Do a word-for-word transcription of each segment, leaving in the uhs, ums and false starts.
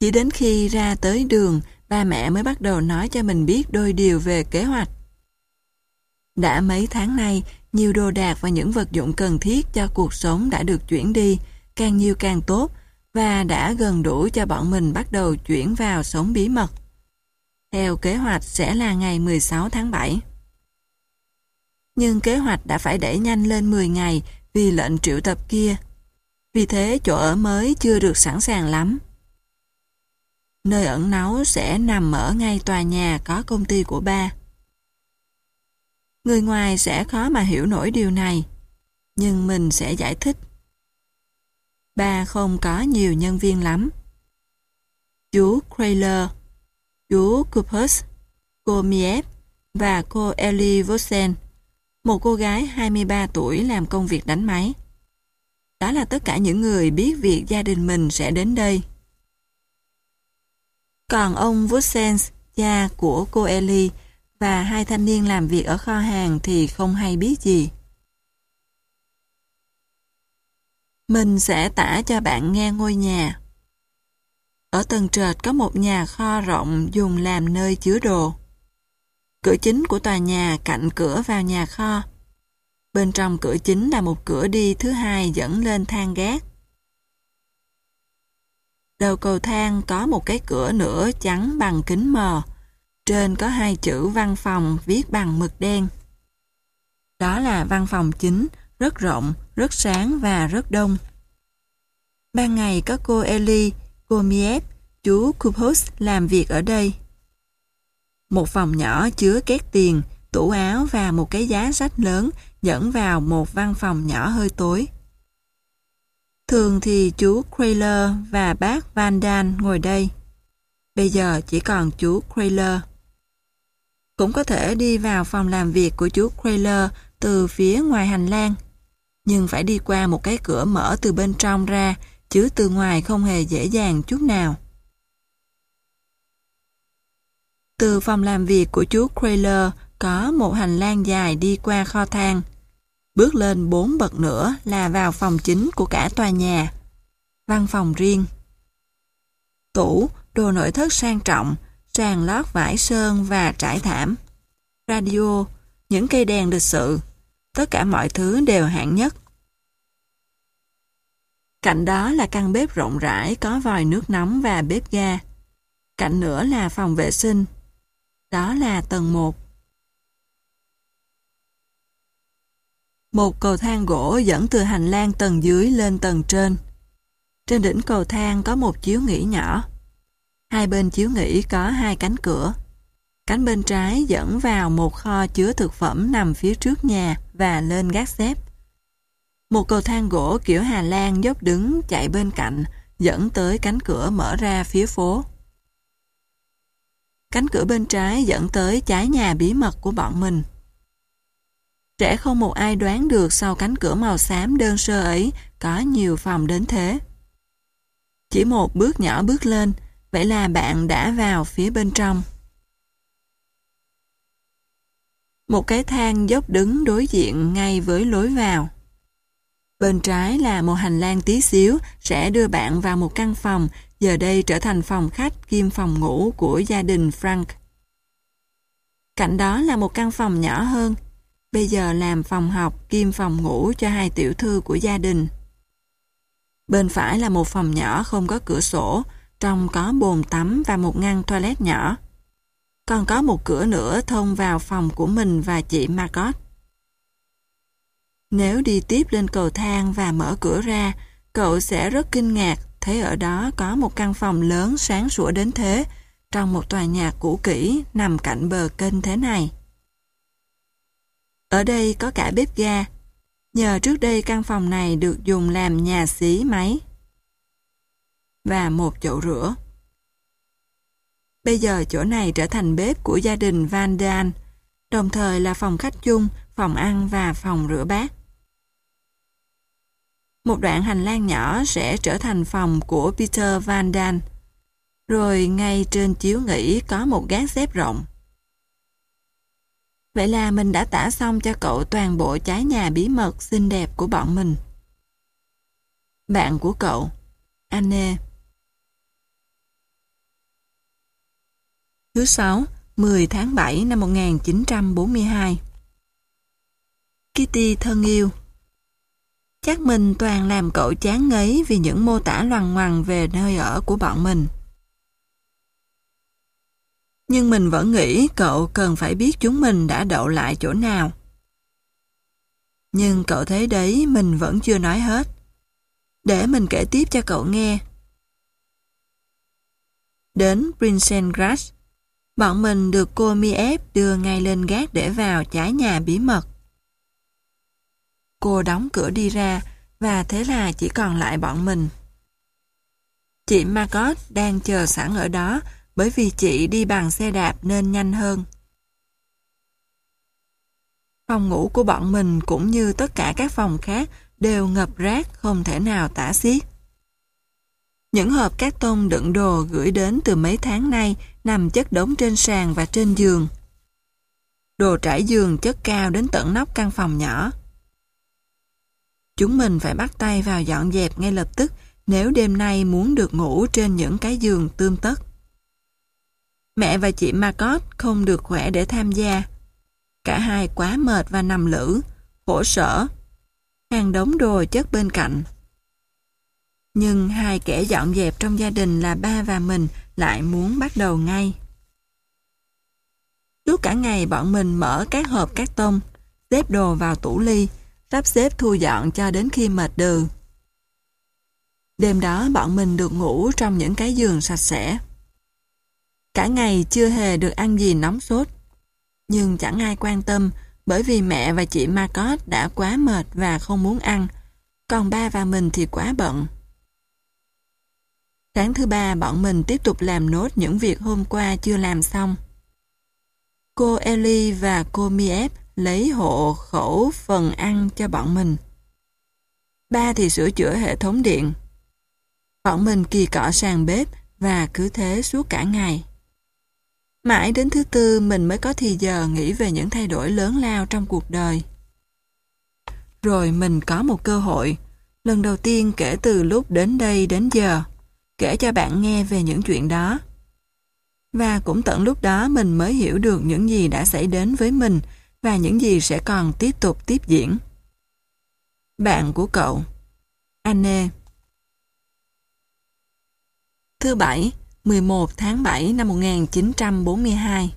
Chỉ đến khi ra tới đường, ba mẹ mới bắt đầu nói cho mình biết đôi điều về kế hoạch. Đã mấy tháng nay, nhiều đồ đạc và những vật dụng cần thiết cho cuộc sống đã được chuyển đi, càng nhiều càng tốt, và đã gần đủ cho bọn mình bắt đầu chuyển vào sống bí mật. Theo kế hoạch sẽ là ngày mười sáu tháng bảy. Nhưng kế hoạch đã phải đẩy nhanh lên mười ngày vì lệnh triệu tập kia. Vì thế chỗ ở mới chưa được sẵn sàng lắm. Nơi ẩn náu sẽ nằm ở ngay tòa nhà có công ty của ba. Người ngoài sẽ khó mà hiểu nổi điều này, nhưng mình sẽ giải thích. Ba không có nhiều nhân viên lắm. Chú Krayler, chú Kupus, cô Miep và cô Ellie Vosen, một cô gái hai mươi ba tuổi làm công việc đánh máy. Đó là tất cả những người biết việc gia đình mình sẽ đến đây. Còn ông Vosen, cha của cô Ellie, và hai thanh niên làm việc ở kho hàng thì không hay biết gì. Mình sẽ tả cho bạn nghe ngôi nhà. Ở tầng trệt có một nhà kho rộng dùng làm nơi chứa đồ. Cửa chính của tòa nhà cạnh cửa vào nhà kho. Bên trong cửa chính là một cửa đi thứ hai dẫn lên thang gác. Đầu cầu thang có một cái cửa nữa trắng bằng kính mờ. Trên có hai chữ văn phòng viết bằng mực đen. Đó là văn phòng chính, rất rộng, rất sáng và rất đông. Ban ngày có cô Ellie, cô Miep, chú Kupus làm việc ở đây. Một phòng nhỏ chứa két tiền, tủ áo và một cái giá sách lớn dẫn vào một văn phòng nhỏ hơi tối. Thường thì chú Krayler và bác Van Dan ngồi đây. Bây giờ chỉ còn chú Krayler. Cũng có thể đi vào phòng làm việc của chú Krayler từ phía ngoài hành lang, nhưng phải đi qua một cái cửa mở từ bên trong ra, chứ từ ngoài không hề dễ dàng chút nào. Từ phòng làm việc của chú Krayler có một hành lang dài đi qua kho thang. Bước lên bốn bậc nữa là vào phòng chính của cả tòa nhà. Văn phòng riêng. Tủ, đồ nội thất sang trọng, sàn lót vải sơn và trải thảm. Radio, những cây đèn lịch sự. Tất cả mọi thứ đều hạng nhất. Cạnh đó là căn bếp rộng rãi có vòi nước nóng và bếp ga. Cạnh nữa là phòng vệ sinh. Đó là tầng một. Một cầu thang gỗ dẫn từ hành lang tầng dưới lên tầng trên. Trên đỉnh cầu thang có một chiếu nghỉ nhỏ. Hai bên chiếu nghỉ có hai cánh cửa. Cánh bên trái dẫn vào một kho chứa thực phẩm nằm phía trước nhà và lên gác xếp. Một cầu thang gỗ kiểu Hà Lan dốc đứng chạy bên cạnh, dẫn tới cánh cửa mở ra phía phố. Cánh cửa bên trái dẫn tới trái nhà bí mật của bọn mình. Trẻ không một ai đoán được sau cánh cửa màu xám đơn sơ ấy có nhiều phòng đến thế. Chỉ một bước nhỏ bước lên, vậy là bạn đã vào phía bên trong. Một cái thang dốc đứng đối diện ngay với lối vào. Bên trái là một hành lang tí xíu sẽ đưa bạn vào một căn phòng, giờ đây trở thành phòng khách kiêm phòng ngủ của gia đình Frank. Cạnh đó là một căn phòng nhỏ hơn, bây giờ làm phòng học kiêm phòng ngủ cho hai tiểu thư của gia đình. Bên phải là một phòng nhỏ không có cửa sổ, trong có bồn tắm và một ngăn toilet nhỏ. Còn có một cửa nữa thông vào phòng của mình và chị Margot. Nếu đi tiếp lên cầu thang và mở cửa ra, cậu sẽ rất kinh ngạc thấy ở đó có một căn phòng lớn sáng sủa đến thế, trong một tòa nhà cũ kỹ nằm cạnh bờ kênh thế này. Ở đây có cả bếp ga. Nhờ trước đây căn phòng này được dùng làm nhà xí máy. Và một chậu rửa. Bây giờ chỗ này trở thành bếp của gia đình Van Dan, đồng thời là phòng khách chung, phòng ăn và phòng rửa bát. Một đoạn hành lang nhỏ sẽ trở thành phòng của Peter Van Dan. Rồi ngay trên chiếu nghỉ có một gác xếp rộng. Vậy là mình đã tả xong cho cậu toàn bộ trái nhà bí mật xinh đẹp của bọn mình. Bạn của cậu, Anne. Thứ sáu, mười tháng bảy năm một nghìn chín trăm bốn mươi hai. Kitty thân yêu, chắc mình toàn làm cậu chán ngấy vì những mô tả loằng ngoằng về nơi ở của bọn mình. Nhưng mình vẫn nghĩ cậu cần phải biết chúng mình đã đậu lại chỗ nào. Nhưng cậu thấy đấy, mình vẫn chưa nói hết. Để mình kể tiếp cho cậu nghe. Đến Prince's Grass, bọn mình được cô Miep đưa ngay lên gác để vào trái nhà bí mật. Cô đóng cửa đi ra, và thế là chỉ còn lại bọn mình. Chị Margot đang chờ sẵn ở đó, bởi vì chị đi bằng xe đạp nên nhanh hơn. Phòng ngủ của bọn mình cũng như tất cả các phòng khác đều ngập rác không thể nào tả xiết. Những hộp cát tông đựng đồ gửi đến từ mấy tháng nay nằm chất đống trên sàn và trên giường. Đồ trải giường chất cao đến tận nóc căn phòng nhỏ. Chúng mình phải bắt tay vào dọn dẹp ngay lập tức nếu đêm nay muốn được ngủ trên những cái giường tươm tất. Mẹ và chị Margot không được khỏe để tham gia. Cả hai quá mệt và nằm lử, khổ sở. Hàng đống đồ chất bên cạnh. Nhưng hai kẻ dọn dẹp trong gia đình là ba và mình lại muốn bắt đầu ngay. Suốt cả ngày bọn mình mở các hộp cát tông, xếp đồ vào tủ ly, sắp xếp thu dọn cho đến khi mệt đừ. Đêm đó bọn mình được ngủ trong những cái giường sạch sẽ. Cả ngày chưa hề được ăn gì nóng sốt. Nhưng chẳng ai quan tâm bởi vì mẹ và chị Margot đã quá mệt và không muốn ăn, còn ba và mình thì quá bận. Sáng thứ ba bọn mình tiếp tục làm nốt những việc hôm qua chưa làm xong. Cô Ellie và cô Miep lấy hộ khẩu phần ăn cho bọn mình. Ba thì sửa chữa hệ thống điện. Bọn mình kỳ cọ sàn bếp và cứ thế suốt cả ngày. Mãi đến thứ tư mình mới có thì giờ nghĩ về những thay đổi lớn lao trong cuộc đời. Rồi mình có một cơ hội, lần đầu tiên kể từ lúc đến đây đến giờ, kể cho bạn nghe về những chuyện đó. Và cũng tận lúc đó mình mới hiểu được những gì đã xảy đến với mình và những gì sẽ còn tiếp tục tiếp diễn. Bạn của cậu, Anne. Thứ bảy, mười một tháng bảy năm một nghìn chín trăm bốn mươi hai.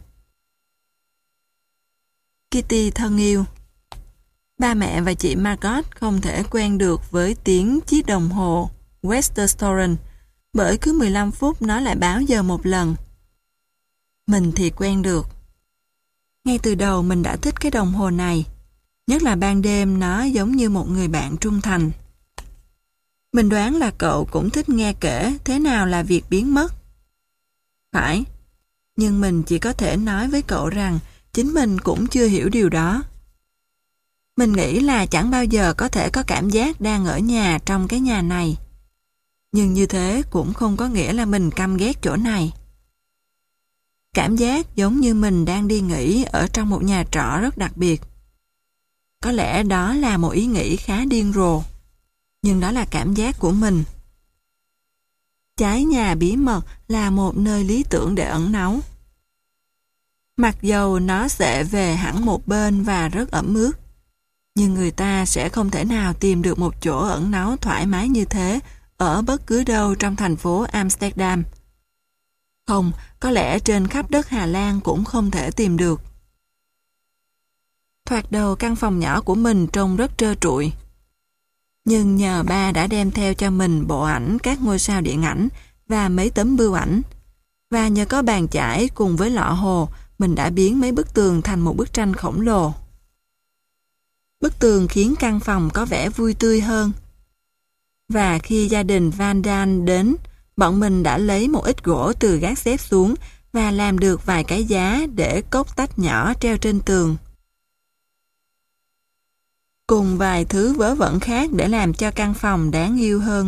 Kitty thân yêu, ba mẹ và chị Margot không thể quen được với tiếng chiếc đồng hồ Westerstoren bởi cứ mười lăm phút nó lại báo giờ một lần. Mình thì quen được. Ngay từ đầu mình đã thích cái đồng hồ này, nhất là ban đêm nó giống như một người bạn trung thành. Mình đoán là cậu cũng thích nghe kể thế nào là việc biến mất. Phải, nhưng mình chỉ có thể nói với cậu rằng chính mình cũng chưa hiểu điều đó. Mình nghĩ là chẳng bao giờ có thể có cảm giác đang ở nhà trong cái nhà này. Nhưng như thế cũng không có nghĩa là mình căm ghét chỗ này. Cảm giác giống như mình đang đi nghỉ ở trong một nhà trọ rất đặc biệt. Có lẽ đó là một ý nghĩ khá điên rồ, nhưng đó là cảm giác của mình. Trái nhà bí mật là một nơi lý tưởng để ẩn náu. Mặc dầu nó sẽ về hẳn một bên và rất ẩm ướt, nhưng người ta sẽ không thể nào tìm được một chỗ ẩn náu thoải mái như thế ở bất cứ đâu trong thành phố Amsterdam. Không, có lẽ trên khắp đất Hà Lan cũng không thể tìm được. Thoạt đầu căn phòng nhỏ của mình trông rất trơ trụi. Nhưng nhờ ba đã đem theo cho mình bộ ảnh các ngôi sao điện ảnh và mấy tấm bưu ảnh. Và nhờ có bàn chải cùng với lọ hồ, mình đã biến mấy bức tường thành một bức tranh khổng lồ. Bức tường khiến căn phòng có vẻ vui tươi hơn. Và khi gia đình Van Daan đến, bọn mình đã lấy một ít gỗ từ gác xếp xuống và làm được vài cái giá để cốc tách nhỏ treo trên tường. Cùng vài thứ vớ vẩn khác để làm cho căn phòng đáng yêu hơn.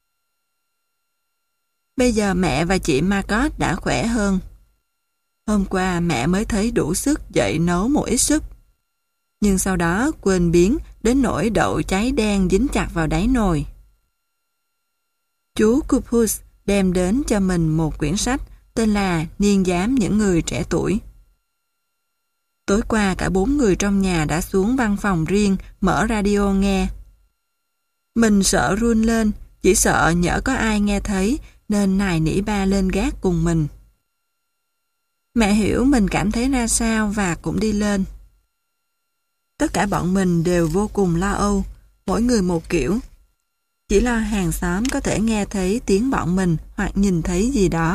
Bây giờ mẹ và chị Margot đã khỏe hơn. Hôm qua mẹ mới thấy đủ sức dậy nấu một ít súp. Nhưng sau đó quên biến đến nỗi đậu cháy đen dính chặt vào đáy nồi. Chú Cupus đem đến cho mình một quyển sách tên là Niên giám những người trẻ tuổi. Tối qua cả bốn người trong nhà đã xuống văn phòng riêng mở radio nghe. Mình sợ run lên, chỉ sợ nhỡ có ai nghe thấy nên nài nỉ ba lên gác cùng mình. Mẹ hiểu mình cảm thấy ra sao và cũng đi lên. Tất cả bọn mình đều vô cùng lo âu, mỗi người một kiểu. Chỉ lo hàng xóm có thể nghe thấy tiếng bọn mình hoặc nhìn thấy gì đó.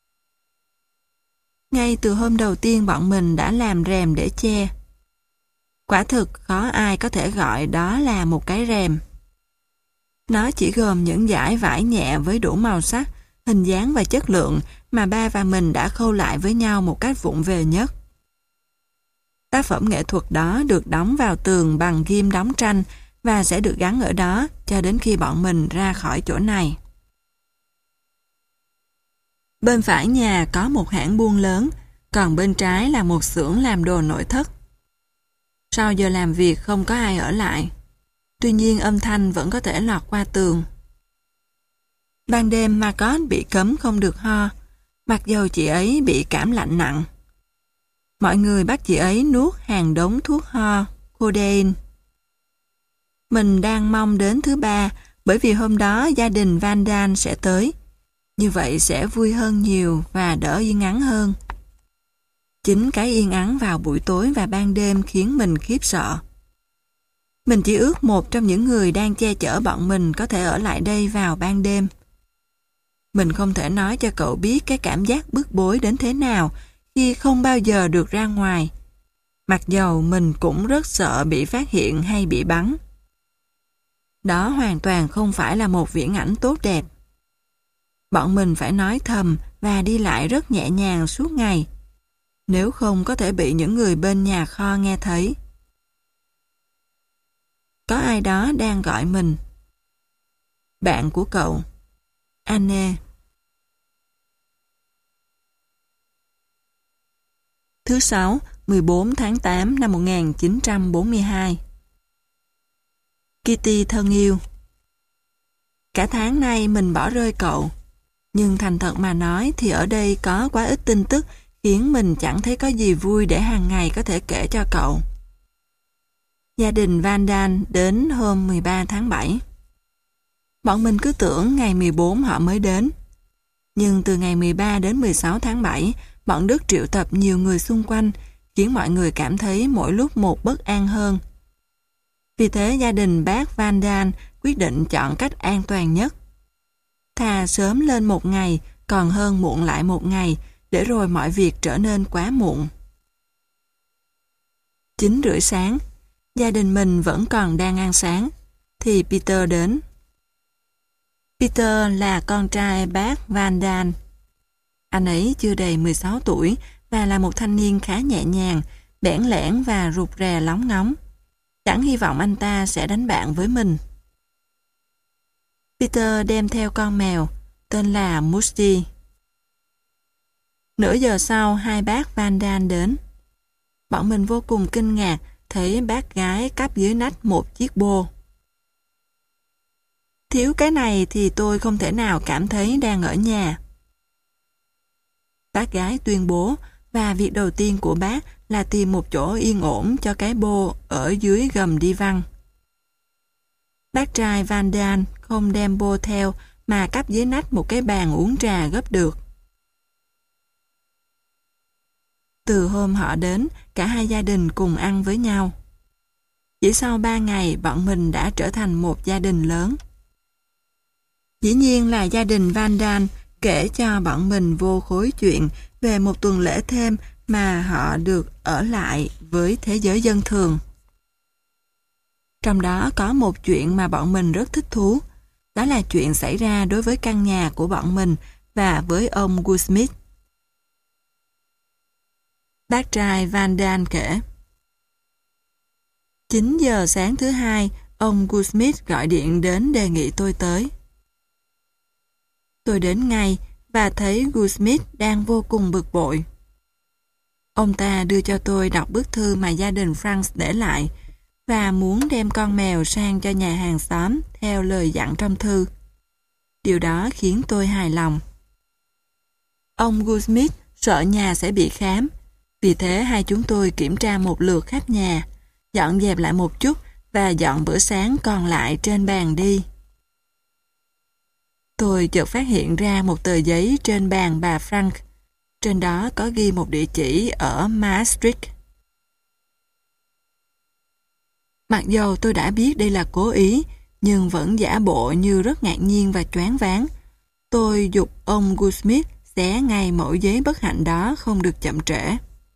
Ngay từ hôm đầu tiên bọn mình đã làm rèm để che. Quả thực khó ai có thể gọi đó là một cái rèm. Nó chỉ gồm những dải vải nhẹ với đủ màu sắc, hình dáng và chất lượng mà ba và mình đã khâu lại với nhau một cách vụng về nhất. Tác phẩm nghệ thuật đó được đóng vào tường bằng ghim đóng tranh và sẽ được gắn ở đó cho đến khi bọn mình ra khỏi chỗ này. Bên phải nhà có một hãng buôn lớn, còn bên trái là một xưởng làm đồ nội thất. Sau giờ làm việc không có ai ở lại. Tuy nhiên âm thanh vẫn có thể lọt qua tường. Ban đêm Margot bị cấm không được ho, mặc dầu chị ấy bị cảm lạnh nặng. Mọi người bắt chị ấy nuốt hàng đống thuốc ho, codeine. Mình đang mong đến thứ ba bởi vì hôm đó gia đình Van Dahl sẽ tới. Như vậy sẽ vui hơn nhiều và đỡ yên ắng hơn. Chính cái yên ắng vào buổi tối và ban đêm khiến mình khiếp sợ. Mình chỉ ước một trong những người đang che chở bọn mình có thể ở lại đây vào ban đêm. Mình không thể nói cho cậu biết cái cảm giác bức bối đến thế nào khi không bao giờ được ra ngoài. Mặc dầu mình cũng rất sợ bị phát hiện hay bị bắn. Đó hoàn toàn không phải là một viễn ảnh tốt đẹp. Bọn mình phải nói thầm và đi lại rất nhẹ nhàng suốt ngày. Nếu không có thể bị những người bên nhà kho nghe thấy. Có ai đó đang gọi mình. Bạn của cậu, Anne. Thứ sáu, mười bốn tháng tám năm một nghìn chín trăm bốn mươi hai. Kitty thân yêu. Cả tháng nay mình bỏ rơi cậu. Nhưng thành thật mà nói thì ở đây có quá ít tin tức khiến mình chẳng thấy có gì vui để hàng ngày có thể kể cho cậu. Gia đình Van Dahl đến hôm mười ba tháng bảy. Bọn mình cứ tưởng ngày mười bốn họ mới đến. Nhưng từ ngày mười ba đến mười sáu tháng bảy, bọn Đức triệu tập nhiều người xung quanh, khiến mọi người cảm thấy mỗi lúc một bất an hơn. Vì thế gia đình bác Van Dahl quyết định chọn cách an toàn nhất. Thà sớm lên một ngày, còn hơn muộn lại một ngày, để rồi mọi việc trở nên quá muộn. Chín rưỡi sáng, gia đình mình vẫn còn đang ăn sáng, thì Peter đến. Peter là con trai bác Van Dahl. Anh ấy chưa đầy mười sáu tuổi và là một thanh niên khá nhẹ nhàng, bẽn lẽn và rụt rè lóng ngóng. Chẳng hy vọng anh ta sẽ đánh bạn với mình. Peter đem theo con mèo, tên là Musty. Nửa giờ sau, hai bác Van Dahl đến. Bọn mình vô cùng kinh ngạc thấy bác gái cắp dưới nách một chiếc bô. Thiếu cái này thì tôi không thể nào cảm thấy đang ở nhà. Bác gái tuyên bố và việc đầu tiên của bác là tìm một chỗ yên ổn cho cái bô ở dưới gầm đi văn. Bác trai Van Dahl không đem bô theo mà cắp dưới nách một cái bàn uống trà gấp được. Từ hôm họ đến, cả hai gia đình cùng ăn với nhau. Chỉ sau ba ngày, bọn mình đã trở thành một gia đình lớn. Dĩ nhiên là gia đình Van Dahl kể cho bọn mình vô khối chuyện về một tuần lễ thêm mà họ được ở lại với thế giới dân thường. Trong đó có một chuyện mà bọn mình rất thích thú. Đó là chuyện xảy ra đối với căn nhà của bọn mình và với ông Goldsmith. Bác trai Van Dahl kể. chín giờ sáng thứ hai, ông Goldsmith gọi điện đến đề nghị tôi tới. Tôi đến ngay và thấy Goldsmith đang vô cùng bực bội. Ông ta đưa cho tôi đọc bức thư mà gia đình Franz để lại và muốn đem con mèo sang cho nhà hàng xóm theo lời dặn trong thư. Điều đó khiến tôi hài lòng. Ông Goldsmith sợ nhà sẽ bị khám. Vì thế hai chúng tôi kiểm tra một lượt khắp nhà, dọn dẹp lại một chút và dọn bữa sáng còn lại trên bàn đi. Tôi chợt phát hiện ra một tờ giấy trên bàn bà Frank. Trên đó có ghi một địa chỉ ở Maastricht. Mặc dầu tôi đã biết đây là cố ý, nhưng vẫn giả bộ như rất ngạc nhiên và choáng váng. Tôi giục ông Goldsmith xé ngay mẩu giấy bất hạnh đó không được chậm trễ.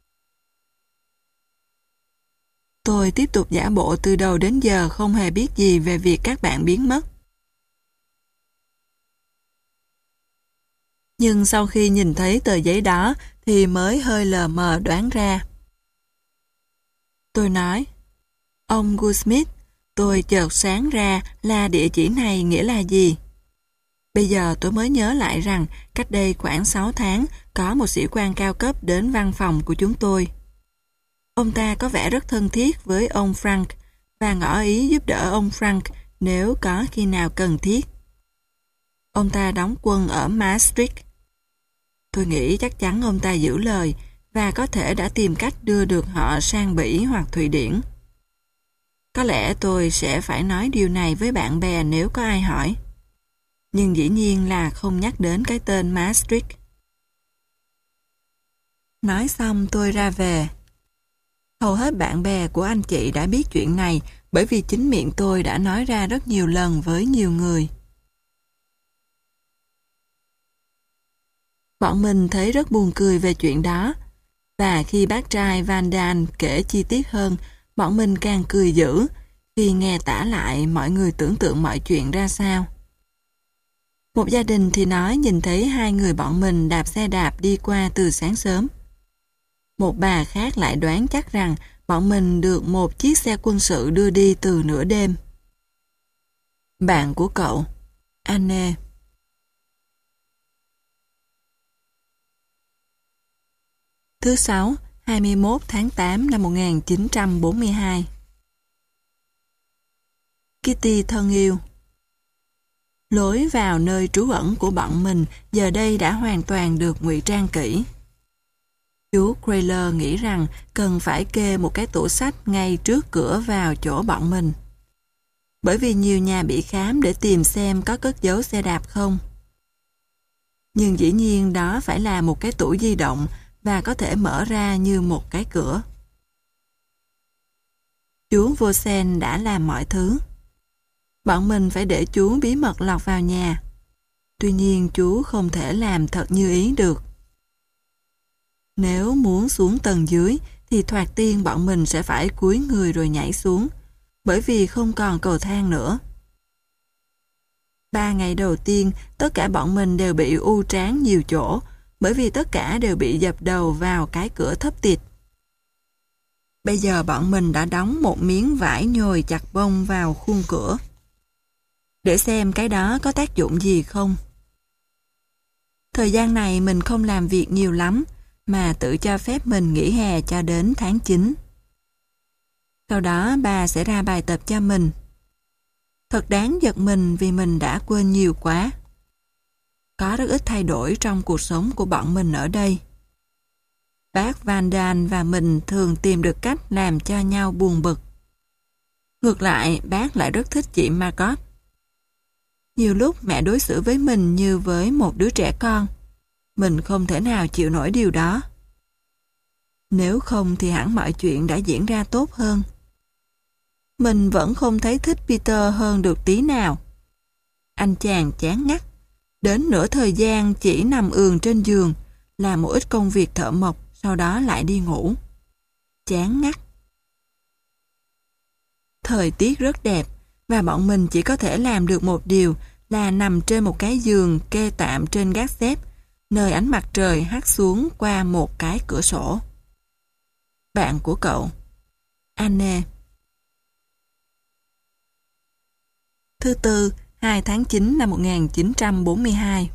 Tôi tiếp tục giả bộ từ đầu đến giờ không hề biết gì về việc các bạn biến mất. Nhưng sau khi nhìn thấy tờ giấy đó thì mới hơi lờ mờ đoán ra. Tôi nói, ông Goldsmith, tôi chợt sáng ra là địa chỉ này nghĩa là gì. Bây giờ tôi mới nhớ lại rằng cách đây khoảng sáu tháng có một sĩ quan cao cấp đến văn phòng của chúng tôi. Ông ta có vẻ rất thân thiết với ông Frank và ngỏ ý giúp đỡ ông Frank nếu có khi nào cần thiết. Ông ta đóng quân ở Maastricht. Tôi nghĩ chắc chắn ông ta giữ lời và có thể đã tìm cách đưa được họ sang Bỉ hoặc Thụy Điển. Có lẽ tôi sẽ phải nói điều này với bạn bè nếu có ai hỏi. Nhưng dĩ nhiên là không nhắc đến cái tên Maastricht. Nói xong tôi ra về. Hầu hết bạn bè của anh chị đã biết chuyện này bởi vì chính miệng tôi đã nói ra rất nhiều lần với nhiều người. Bọn mình thấy rất buồn cười về chuyện đó. Và khi bác trai Van Daan kể chi tiết hơn, bọn mình càng cười dữ khi nghe tả lại mọi người tưởng tượng mọi chuyện ra sao. Một gia đình thì nói nhìn thấy hai người bọn mình đạp xe đạp đi qua từ sáng sớm. Một bà khác lại đoán chắc rằng bọn mình được một chiếc xe quân sự đưa đi từ nửa đêm. Bạn của cậu, Anne. Thứ Sáu, hai mươi mốt tháng tám năm một nghìn chín trăm bốn mươi hai. Kitty thân yêu. Lối vào nơi trú ẩn của bọn mình giờ đây đã hoàn toàn được ngụy trang kỹ. Chú Crayler nghĩ rằng cần phải kê một cái tủ sách ngay trước cửa vào chỗ bọn mình. Bởi vì nhiều nhà bị khám để tìm xem có cất giấu xe đạp không. Nhưng dĩ nhiên đó phải là một cái tủ di động và có thể mở ra như một cái cửa. Chú Vosen đã làm mọi thứ. Bọn mình phải để chú bí mật lọt vào nhà. Tuy nhiên chú không thể làm thật như ý được. Nếu muốn xuống tầng dưới thì thoạt tiên bọn mình sẽ phải cúi người rồi nhảy xuống, bởi vì không còn cầu thang nữa. Ba ngày đầu tiên, tất cả bọn mình đều bị u trán nhiều chỗ, bởi vì tất cả đều bị dập đầu vào cái cửa thấp tịt. Bây giờ bọn mình đã đóng một miếng vải nhồi chặt bông vào khuôn cửa, để xem cái đó có tác dụng gì không. Thời gian này mình không làm việc nhiều lắm, mà tự cho phép mình nghỉ hè cho đến tháng chín. Sau đó bà sẽ ra bài tập cho mình. Thật đáng giật mình vì mình đã quên nhiều quá. Có rất ít thay đổi trong cuộc sống của bọn mình ở đây. Bác Van Daan và mình thường tìm được cách làm cho nhau buồn bực. Ngược lại, bác lại rất thích chị Margot. Nhiều lúc mẹ đối xử với mình như với một đứa trẻ con. Mình không thể nào chịu nổi điều đó. Nếu không thì hẳn mọi chuyện đã diễn ra tốt hơn. Mình vẫn không thấy thích Peter hơn được tí nào. Anh chàng chán ngắt. Đến nửa thời gian chỉ nằm ườn trên giường, làm một ít công việc thợ mộc, sau đó lại đi ngủ. Chán ngắt. Thời tiết rất đẹp, và bọn mình chỉ có thể làm được một điều là nằm trên một cái giường kê tạm trên gác xếp, nơi ánh mặt trời hắt xuống qua một cái cửa sổ. Bạn của cậu, Anne. Thứ Tư, hai tháng chín năm một nghìn chín trăm bốn mươi hai.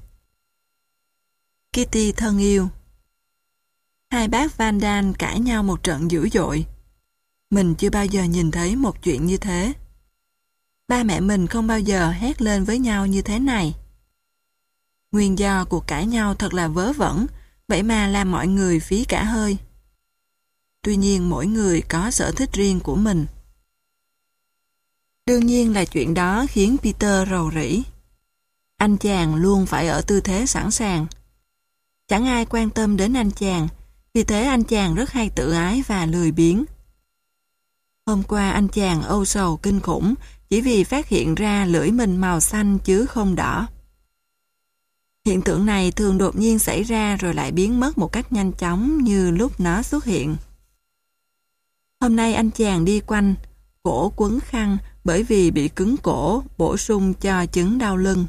Kitty thân yêu. Hai bác Van Daan cãi nhau một trận dữ dội. Mình chưa bao giờ nhìn thấy một chuyện như thế. Ba mẹ mình không bao giờ hét lên với nhau như thế này. Nguyên do cuộc cãi nhau thật là vớ vẩn, vậy mà làm mọi người phí cả hơi. Tuy nhiên mỗi người có sở thích riêng của mình. Đương nhiên là chuyện đó khiến Peter rầu rĩ. Anh chàng luôn phải ở tư thế sẵn sàng. Chẳng ai quan tâm đến anh chàng, vì thế anh chàng rất hay tự ái và lười biếng. Hôm qua anh chàng âu sầu kinh khủng chỉ vì phát hiện ra lưỡi mình màu xanh chứ không đỏ. Hiện tượng này thường đột nhiên xảy ra rồi lại biến mất một cách nhanh chóng như lúc nó xuất hiện. Hôm nay anh chàng đi quanh, cổ quấn khăn bởi vì bị cứng cổ, bổ sung cho chứng đau lưng.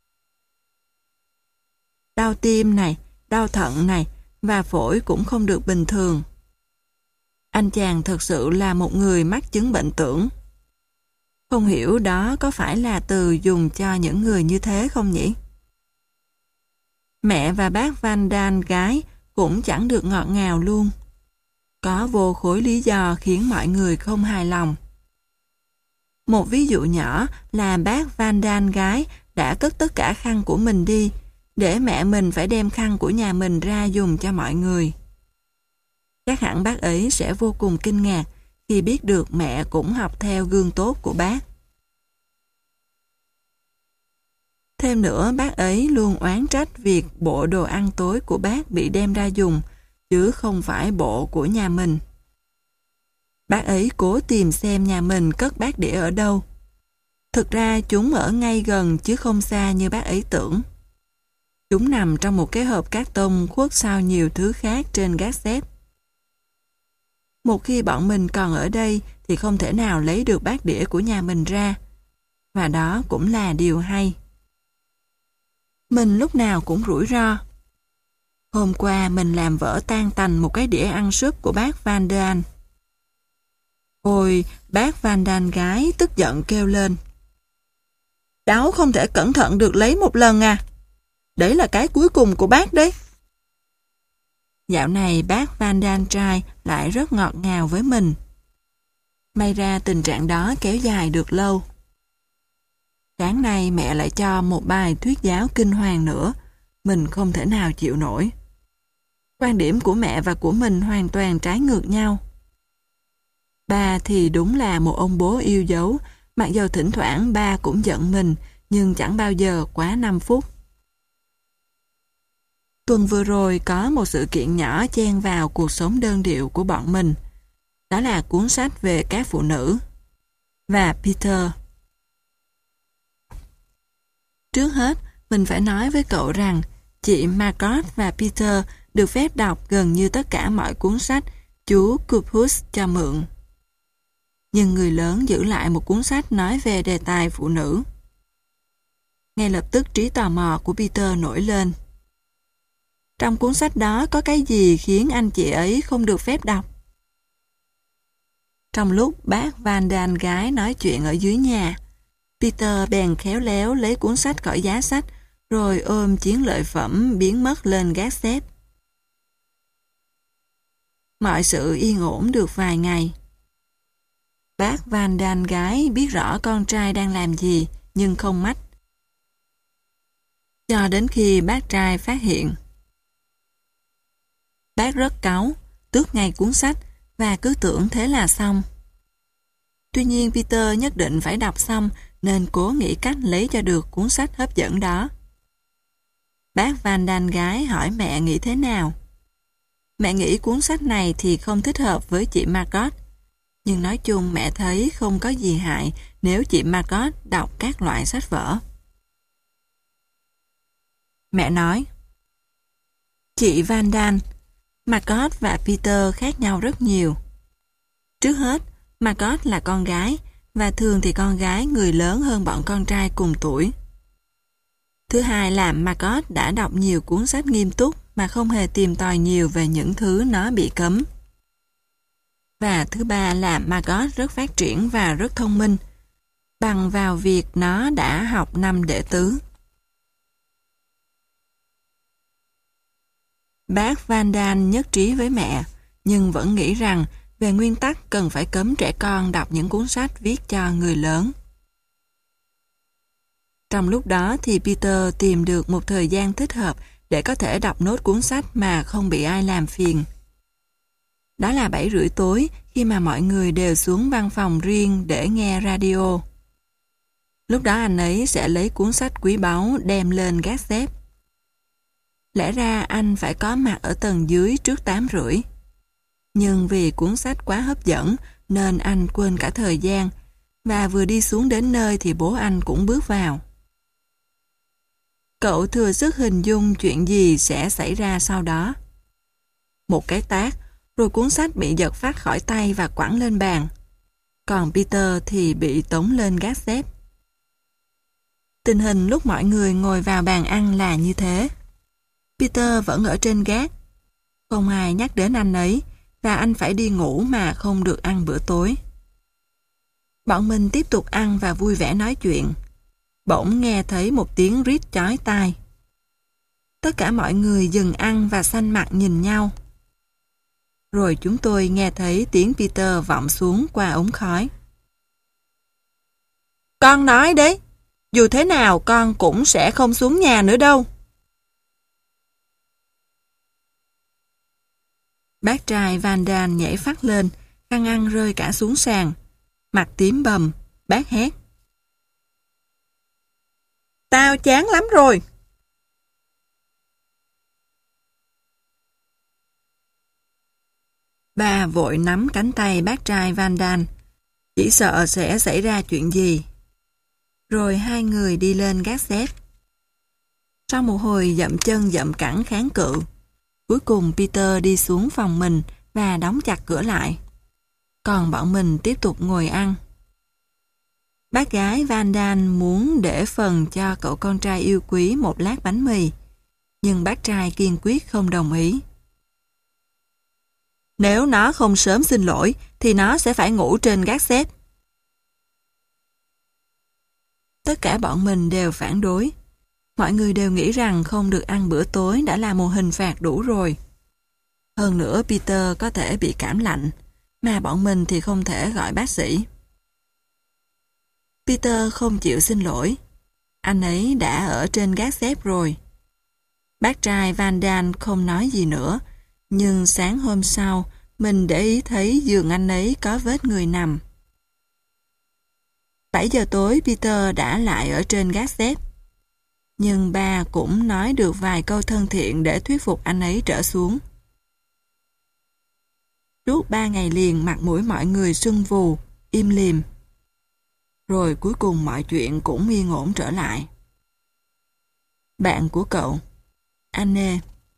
Đau tim này, đau thận này và phổi cũng không được bình thường. Anh chàng thật sự là một người mắc chứng bệnh tưởng. Không hiểu đó có phải là từ dùng cho những người như thế không nhỉ? Mẹ và bác Van Daan gái cũng chẳng được ngọt ngào luôn. Có vô khối lý do khiến mọi người không hài lòng. Một ví dụ nhỏ là bác Van Daan gái đã cất tất cả khăn của mình đi, để mẹ mình phải đem khăn của nhà mình ra dùng cho mọi người. Chắc hẳn bác ấy sẽ vô cùng kinh ngạc khi biết được mẹ cũng học theo gương tốt của bác. Thêm nữa, bác ấy luôn oán trách việc bộ đồ ăn tối của bác bị đem ra dùng, chứ không phải bộ của nhà mình. Bác ấy cố tìm xem nhà mình cất bát đĩa ở đâu. Thực ra chúng ở ngay gần chứ không xa như bác ấy tưởng. Chúng nằm trong một cái hộp cát tông khuất sau nhiều thứ khác trên gác xếp. Một khi bọn mình còn ở đây thì không thể nào lấy được bát đĩa của nhà mình ra. Và đó cũng là điều hay. Mình lúc nào cũng rủi ro. Hôm qua mình làm vỡ tan tành một cái đĩa ăn súp của bác Van Daan. Ôi, bác Van Daan gái tức giận kêu lên. Cháu không thể cẩn thận được lấy một lần à? Đấy là cái cuối cùng của bác đấy. Dạo này bác Van Daan trai lại rất ngọt ngào với mình. May ra tình trạng đó kéo dài được lâu. Sáng nay mẹ lại cho một bài thuyết giáo kinh hoàng nữa. Mình không thể nào chịu nổi. Quan điểm của mẹ và của mình hoàn toàn trái ngược nhau. Ba thì đúng là một ông bố yêu dấu, mặc dù thỉnh thoảng ba cũng giận mình, nhưng chẳng bao giờ quá năm phút. Tuần vừa rồi có một sự kiện nhỏ chen vào cuộc sống đơn điệu của bọn mình. Đó là cuốn sách về các phụ nữ. Và Peter. Trước hết, mình phải nói với cậu rằng chị Margot và Peter được phép đọc gần như tất cả mọi cuốn sách chú Cupus cho mượn. Nhưng người lớn giữ lại một cuốn sách nói về đề tài phụ nữ. Ngay lập tức trí tò mò của Peter nổi lên. Trong cuốn sách đó có cái gì khiến anh chị ấy không được phép đọc? Trong lúc bác Van Daan gái nói chuyện ở dưới nhà, Peter bèn khéo léo lấy cuốn sách khỏi giá sách rồi ôm chiến lợi phẩm biến mất lên gác xếp. Mọi sự yên ổn được vài ngày. Bác Van Daan gái biết rõ con trai đang làm gì nhưng không mách. Cho đến khi bác trai phát hiện. Bác rất cáu, tước ngay cuốn sách và cứ tưởng thế là xong. Tuy nhiên Peter nhất định phải đọc xong nên cố nghĩ cách lấy cho được cuốn sách hấp dẫn đó. Bác Van Daan gái hỏi mẹ nghĩ thế nào. Mẹ nghĩ cuốn sách này thì không thích hợp với chị Margot. Nhưng nói chung mẹ thấy không có gì hại nếu chị Margot đọc các loại sách vở. Mẹ nói, chị Van Daan, Margot và Peter khác nhau rất nhiều. Trước hết, Margot là con gái, và thường thì con gái người lớn hơn bọn con trai cùng tuổi. Thứ hai là Margot đã đọc nhiều cuốn sách nghiêm túc mà không hề tìm tòi nhiều về những thứ nó bị cấm. Và thứ ba là Margot rất phát triển và rất thông minh, bằng vào việc nó đã học năm đệ tứ. Bác Van Daan nhất trí với mẹ, nhưng vẫn nghĩ rằng về nguyên tắc cần phải cấm trẻ con đọc những cuốn sách viết cho người lớn. Trong lúc đó thì Peter tìm được một thời gian thích hợp để có thể đọc nốt cuốn sách mà không bị ai làm phiền. Đó là bảy rưỡi tối khi mà mọi người đều xuống văn phòng riêng để nghe radio. Lúc đó anh ấy sẽ lấy cuốn sách quý báu đem lên gác xếp. Lẽ ra anh phải có mặt ở tầng dưới trước tám rưỡi. Nhưng vì cuốn sách quá hấp dẫn nên anh quên cả thời gian, và vừa đi xuống đến nơi thì bố anh cũng bước vào. Cậu thừa sức hình dung chuyện gì sẽ xảy ra sau đó. Một cái tát, rồi cuốn sách bị giật phát khỏi tay và quẳng lên bàn. Còn Peter thì bị tống lên gác xếp. Tình hình lúc mọi người ngồi vào bàn ăn là như thế. Peter vẫn ở trên gác. Không ai nhắc đến anh ấy, và anh phải đi ngủ mà không được ăn bữa tối. Bọn mình tiếp tục ăn và vui vẻ nói chuyện. Bỗng nghe thấy một tiếng rít chói tai. Tất cả mọi người dừng ăn và xanh mặt nhìn nhau. Rồi chúng tôi nghe thấy tiếng Peter vọng xuống qua ống khói. Con nói đấy, dù thế nào con cũng sẽ không xuống nhà nữa đâu. Bác trai Van Daan nhảy phát lên, khăn ăn rơi cả xuống sàn. Mặt tím bầm, bác hét. Tao chán lắm rồi. Ba vội nắm cánh tay bác trai Van Daan, chỉ sợ sẽ xảy ra chuyện gì. Rồi hai người đi lên gác xếp. Sau một hồi dậm chân dậm cẳng kháng cự, cuối cùng Peter đi xuống phòng mình và đóng chặt cửa lại. Còn bọn mình tiếp tục ngồi ăn. Bác gái Van Daan muốn để phần cho cậu con trai yêu quý một lát bánh mì, nhưng bác trai kiên quyết không đồng ý. Nếu nó không sớm xin lỗi, thì nó sẽ phải ngủ trên gác xếp. Tất cả bọn mình đều phản đối. Mọi người đều nghĩ rằng không được ăn bữa tối đã là một hình phạt đủ rồi. Hơn nữa Peter có thể bị cảm lạnh, mà bọn mình thì không thể gọi bác sĩ. Peter không chịu xin lỗi. Anh ấy đã ở trên gác xếp rồi. Bác trai Van Daan không nói gì nữa, nhưng sáng hôm sau, mình để ý thấy giường anh ấy có vết người nằm. bảy giờ tối Peter đã lại ở trên gác xếp. Nhưng ba cũng nói được vài câu thân thiện để thuyết phục anh ấy trở xuống. Suốt ba ngày liền mặt mũi mọi người sưng vù, im lìm. Rồi cuối cùng mọi chuyện cũng yên ổn trở lại. Bạn của cậu, Anne.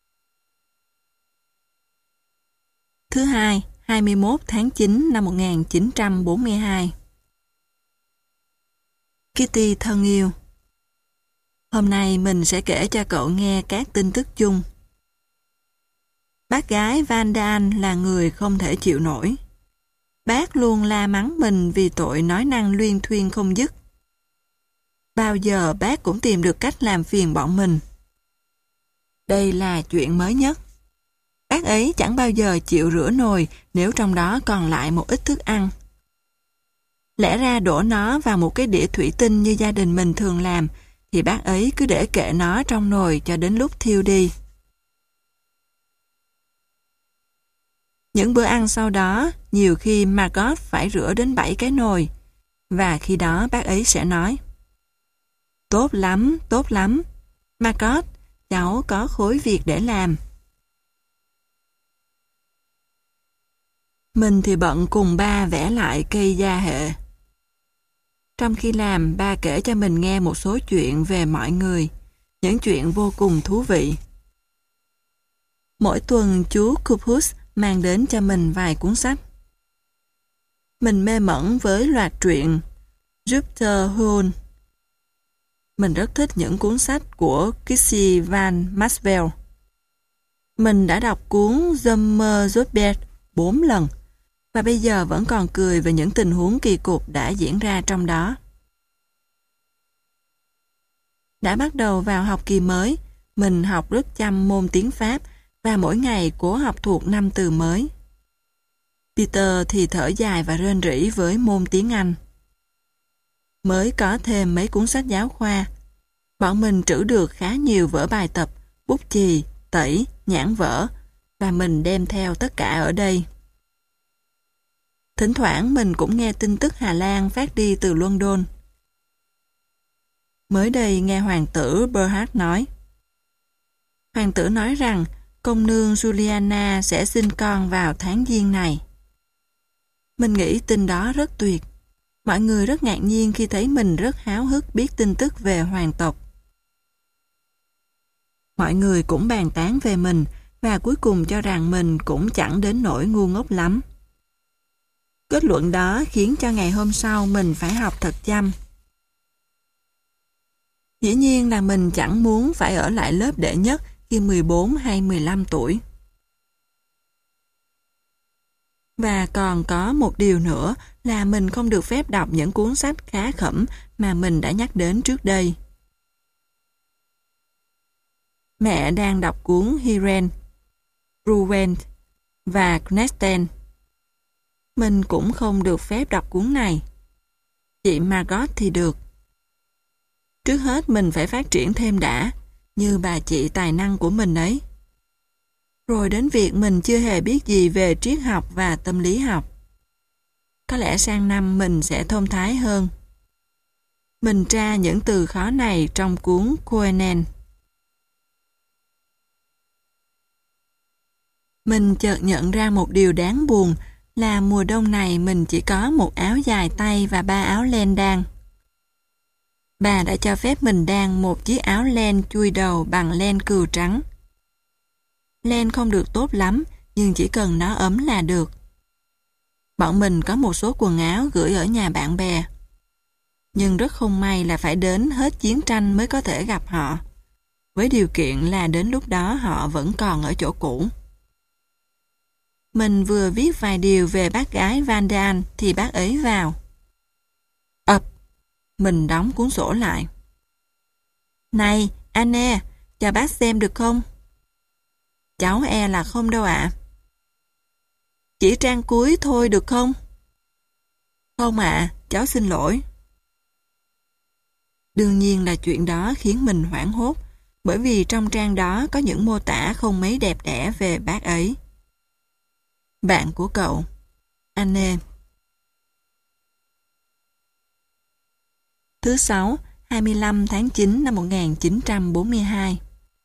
Thứ hai, hai mươi mốt tháng chín năm một nghìn chín trăm bốn mươi hai. Kitty thân yêu, hôm nay mình sẽ kể cho cậu nghe các tin tức chung. Bác gái Van Daan là người không thể chịu nổi. Bác luôn la mắng mình vì tội nói năng luyên thuyên không dứt. Bao giờ bác cũng tìm được cách làm phiền bọn mình. Đây là chuyện mới nhất. Bác ấy chẳng bao giờ chịu rửa nồi nếu trong đó còn lại một ít thức ăn. Lẽ ra đổ nó vào một cái đĩa thủy tinh như gia đình mình thường làm, thì bác ấy cứ để kệ nó trong nồi cho đến lúc thiêu đi. Những bữa ăn sau đó, nhiều khi Margot phải rửa đến bảy cái nồi, và khi đó bác ấy sẽ nói: Tốt lắm, tốt lắm. Margot, cháu có khối việc để làm. Mình thì bận cùng ba vẽ lại cây gia hệ. Trong khi làm, ba kể cho mình nghe một số chuyện về mọi người, những chuyện vô cùng thú vị. Mỗi tuần chú Cupus mang đến cho mình vài cuốn sách. Mình mê mẩn với loạt truyện Jupiter Huon. Mình rất thích những cuốn sách của Kissy Van Maxwell. Mình đã đọc cuốn Sommerzotberg bốn lần, và bây giờ vẫn còn cười về những tình huống kỳ cục đã diễn ra trong đó. Đã bắt đầu vào học kỳ mới, mình học rất chăm môn tiếng Pháp và mỗi ngày cố học thuộc năm từ mới. Peter thì thở dài và rên rỉ với môn tiếng Anh. Mới có thêm mấy cuốn sách giáo khoa, bọn mình trữ được khá nhiều vở bài tập, bút chì, tẩy, nhãn vở, và mình đem theo tất cả ở đây. Thỉnh thoảng mình cũng nghe tin tức Hà Lan phát đi từ London. Mới đây nghe hoàng tử Berhard nói. Hoàng tử nói rằng công nương Juliana sẽ sinh con vào tháng Giêng này. Mình nghĩ tin đó rất tuyệt. Mọi người rất ngạc nhiên khi thấy mình rất háo hức biết tin tức về hoàng tộc. Mọi người cũng bàn tán về mình và cuối cùng cho rằng mình cũng chẳng đến nỗi ngu ngốc lắm. Kết luận đó khiến cho ngày hôm sau mình phải học thật chăm. Dĩ nhiên là mình chẳng muốn phải ở lại lớp đệ nhất khi mười bốn hay mười lăm tuổi. Và còn có một điều nữa là mình không được phép đọc những cuốn sách khá khẩm mà mình đã nhắc đến trước đây. Mẹ đang đọc cuốn Hiren, Rouen và Knesten. Mình cũng không được phép đọc cuốn này. Chị Margot thì được. Trước hết mình phải phát triển thêm đã, như bà chị tài năng của mình ấy. Rồi đến việc mình chưa hề biết gì về triết học và tâm lý học. Có lẽ sang năm mình sẽ thông thái hơn. Mình tra những từ khó này trong cuốn Koenen. Mình chợt nhận ra một điều đáng buồn là mùa đông này mình chỉ có một áo dài tay và ba áo len đan. Bà đã cho phép mình đan một chiếc áo len chui đầu bằng len cừu trắng. Len không được tốt lắm, nhưng chỉ cần nó ấm là được. Bọn mình có một số quần áo gửi ở nhà bạn bè. Nhưng rất không may là phải đến hết chiến tranh mới có thể gặp họ, với điều kiện là đến lúc đó họ vẫn còn ở chỗ cũ. Mình vừa viết vài điều về bác gái Van Daan thì bác ấy vào. Ập, mình đóng cuốn sổ lại. Này, Anne, cho bác xem được không? Cháu e là không đâu ạ. Chỉ trang cuối thôi được không? Không ạ, cháu xin lỗi. Đương nhiên là chuyện đó khiến mình hoảng hốt, bởi vì trong trang đó có những mô tả không mấy đẹp đẽ về bác ấy. Bạn của cậu, Anne. Thứ sáu, hai mươi lăm tháng chín năm một nghìn chín trăm bốn mươi hai.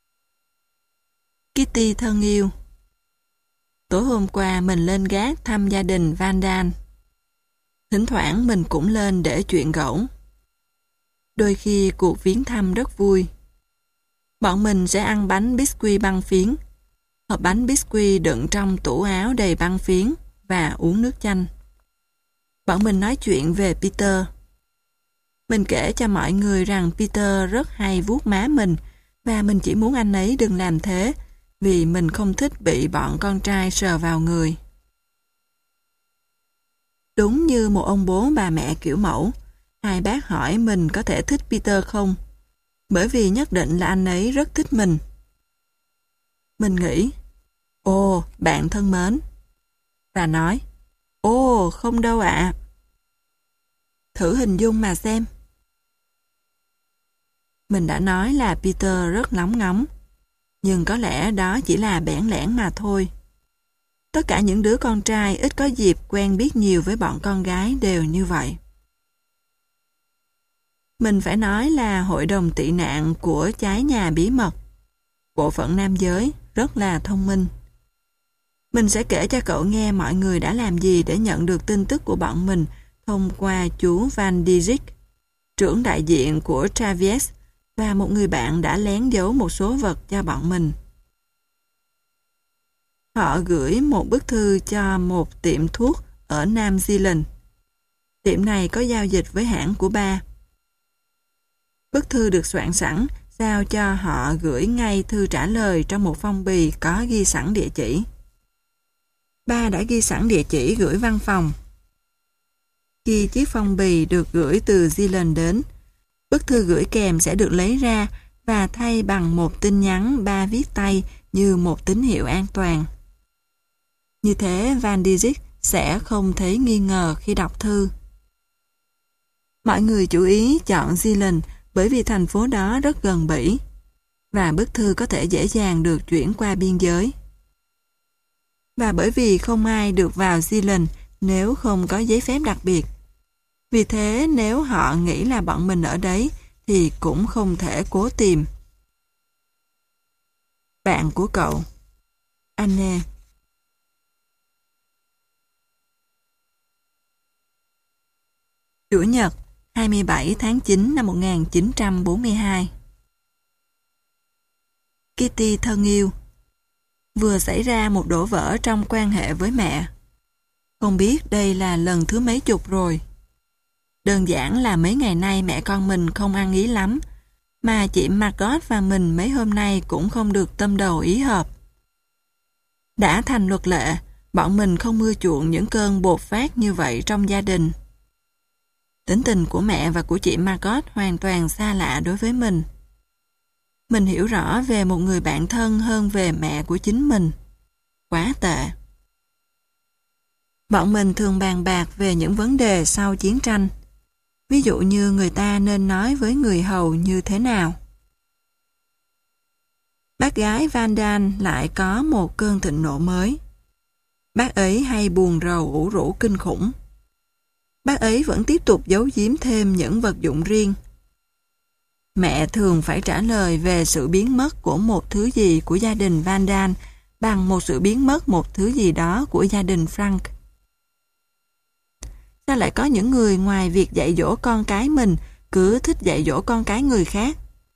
Kitty thân yêu. Tối hôm qua mình lên gác thăm gia đình Van Daan. Thỉnh thoảng mình cũng lên để chuyện gẫu. Đôi khi cuộc viếng thăm rất vui. Bọn mình sẽ ăn bánh biscuit băng phiến, hộp bánh biscuit đựng trong tủ áo đầy băng phiến và uống nước chanh. Bọn mình nói chuyện về Peter. Mình kể cho mọi người rằng Peter rất hay vuốt má mình và mình chỉ muốn anh ấy đừng làm thế vì mình không thích bị bọn con trai sờ vào người. Đúng như một ông bố bà mẹ kiểu mẫu, hai bác hỏi mình có thể thích Peter không, bởi vì nhất định là anh ấy rất thích mình. Mình nghĩ, ồ, bạn thân mến. Và nói, ồ, không đâu ạ. Thử hình dung mà xem. Mình đã nói là Peter rất lóng ngóng, nhưng có lẽ đó chỉ là bẽn lẽn mà thôi. Tất cả những đứa con trai ít có dịp quen biết nhiều với bọn con gái đều như vậy. Mình phải nói là hội đồng tị nạn của trái nhà bí mật, bộ phận nam giới, rất là thông minh. Mình sẽ kể cho cậu nghe mọi người đã làm gì để nhận được tin tức của bọn mình thông qua chú Van Dijk, trưởng đại diện của Travies, và một người bạn đã lén giấu một số vật cho bọn mình. Họ gửi một bức thư cho một tiệm thuốc ở Nam Zealand. Tiệm này có giao dịch với hãng của ba. Bức thư được soạn sẵn, giao cho họ gửi ngay thư trả lời trong một phong bì có ghi sẵn địa chỉ. Ba đã ghi sẵn địa chỉ gửi văn phòng. Khi chiếc phong bì được gửi từ Zealand đến, bức thư gửi kèm sẽ được lấy ra và thay bằng một tin nhắn ba viết tay như một tín hiệu an toàn. Như thế Van Dijk sẽ không thấy nghi ngờ khi đọc thư. Mọi người chú ý chọn Zealand bởi vì thành phố đó rất gần Bỉ. và bức thư có thể dễ dàng được chuyển qua biên giới. Và bởi vì không ai được vào Zealand nếu không có giấy phép đặc biệt. Vì thế nếu họ nghĩ là bọn mình ở đấy thì cũng không thể cố tìm. Bạn của cậu, Anne. Chủ nhật, hai mươi bảy tháng chín năm một nghìn chín trăm bốn mươi hai. Kitty thân yêu, vừa xảy ra một đổ vỡ trong quan hệ với mẹ. Không biết đây là lần thứ mấy chục rồi. Đơn giản là mấy ngày nay mẹ con mình không ăn ý lắm, mà chị Margot và mình mấy hôm nay cũng không được tâm đầu ý hợp. Đã thành luật lệ, bọn mình không ưa chuộng những cơn bột phát như vậy trong gia đình. Tính tình của mẹ và của chị Margot hoàn toàn xa lạ đối với mình. Mình hiểu rõ về một người bạn thân hơn về mẹ của chính mình. Quá tệ. Bọn mình thường bàn bạc về những vấn đề sau chiến tranh. Ví dụ như người ta nên nói với người hầu như thế nào. Bác gái Van Damme lại có một cơn thịnh nộ mới. Bác ấy hay buồn rầu ủ rũ kinh khủng. Bác ấy vẫn tiếp tục giấu giếm thêm những vật dụng riêng. Mẹ thường phải trả lời về sự biến mất của một thứ gì của gia đình Van Damme bằng một sự biến mất một thứ gì đó của gia đình Frank. Sao lại có những người ngoài việc dạy dỗ con cái mình cứ thích dạy dỗ con cái người khác?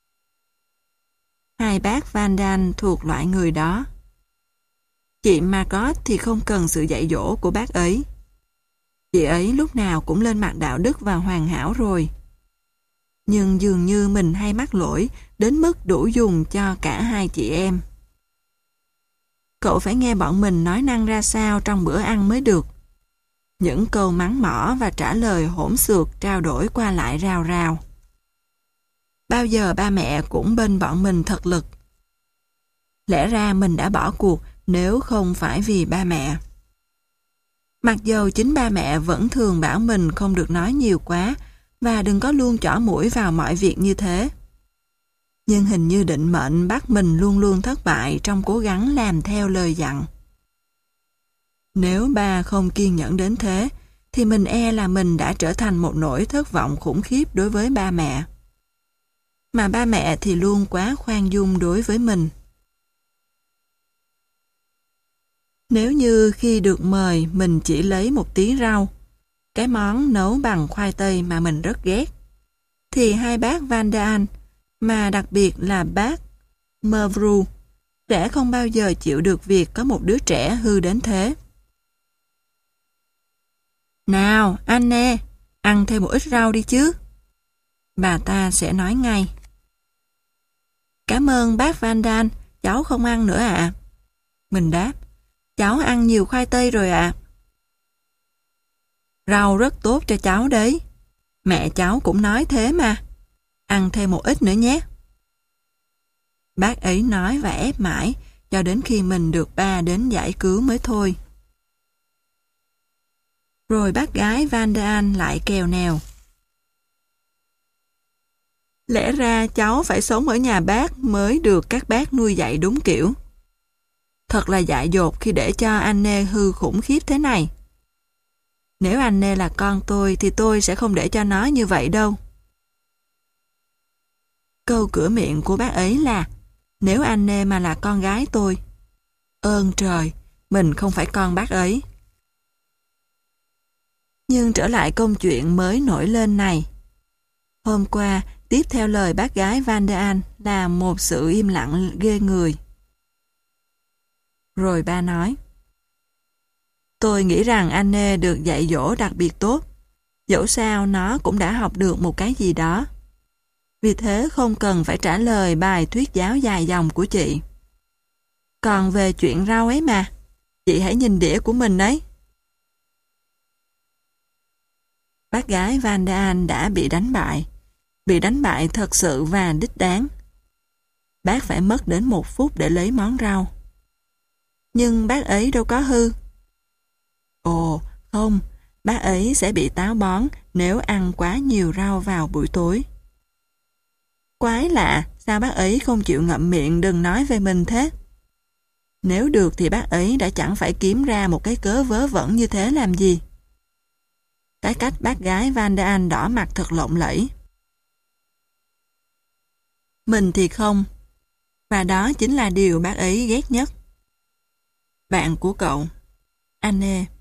Hai bác Van Damme thuộc loại người đó. Chị Margot thì không cần sự dạy dỗ của bác ấy. Chị ấy lúc nào cũng lên mặt đạo đức và hoàn hảo rồi. Nhưng dường như mình hay mắc lỗi đến mức đủ dùng cho cả hai chị em. Cậu phải nghe bọn mình nói năng ra sao trong bữa ăn mới được. Những câu mắng mỏ và trả lời hỗn xược trao đổi qua lại rào rào. Bao giờ ba mẹ cũng bên bọn mình thật lực. Lẽ ra mình đã bỏ cuộc nếu không phải vì ba mẹ. Mặc dầu chính ba mẹ vẫn thường bảo mình không được nói nhiều quá và đừng có luôn chỏ mũi vào mọi việc như thế. Nhưng hình như định mệnh bắt mình luôn luôn thất bại trong cố gắng làm theo lời dặn. Nếu ba không kiên nhẫn đến thế, thì mình e là mình đã trở thành một nỗi thất vọng khủng khiếp đối với ba mẹ. Mà ba mẹ thì luôn quá khoan dung đối với mình. Nếu như khi được mời mình chỉ lấy một tí rau, cái món nấu bằng khoai tây mà mình rất ghét, thì hai bác Van Damme, mà đặc biệt là bác Mervru, sẽ không bao giờ chịu được việc có một đứa trẻ hư đến thế. Nào, Anne, ăn thêm một ít rau đi chứ. Bà ta sẽ nói ngay. Cảm ơn bác Van Damme, cháu không ăn nữa ạ. Mình đáp, cháu ăn nhiều khoai tây rồi ạ. Rau rất tốt cho cháu đấy. Mẹ cháu cũng nói thế mà. Ăn thêm một ít nữa nhé. Bác ấy nói và ép mãi, cho đến khi mình được ba đến giải cứu mới thôi. Rồi bác gái Van Damme lại kèo nèo. Lẽ ra cháu phải sống ở nhà bác mới được các bác nuôi dạy đúng kiểu. Thật là dại dột khi để cho Anne hư khủng khiếp thế này. Nếu Anne là con tôi thì tôi sẽ không để cho nó như vậy đâu. Câu cửa miệng của bác ấy là nếu Anne mà là con gái tôi. Ơn trời, mình không phải con bác ấy. Nhưng trở lại câu chuyện mới nổi lên này. Hôm qua, tiếp theo lời bác gái Van Damme là một sự im lặng ghê người. Rồi ba nói, tôi nghĩ rằng Anne được dạy dỗ đặc biệt tốt. Dẫu sao nó cũng đã học được một cái gì đó. Vì thế không cần phải trả lời bài thuyết giáo dài dòng của chị. Còn về chuyện rau ấy mà, chị hãy nhìn đĩa của mình đấy. Bác gái Van Damme đã bị đánh bại. Bị đánh bại thật sự và đích đáng. Bác phải mất đến một phút để lấy món rau. Nhưng bác ấy đâu có hư. Ồ, không, bác ấy sẽ bị táo bón nếu ăn quá nhiều rau vào buổi tối. Quái lạ, sao bác ấy không chịu ngậm miệng đừng nói về mình thế? Nếu được thì bác ấy đã chẳng phải kiếm ra một cái cớ vớ vẩn như thế làm gì. Cái cách bác gái Van der An đỏ mặt thật lộng lẫy. Mình thì không. Và đó chính là điều bác ấy ghét nhất. Bạn của cậu, Anne.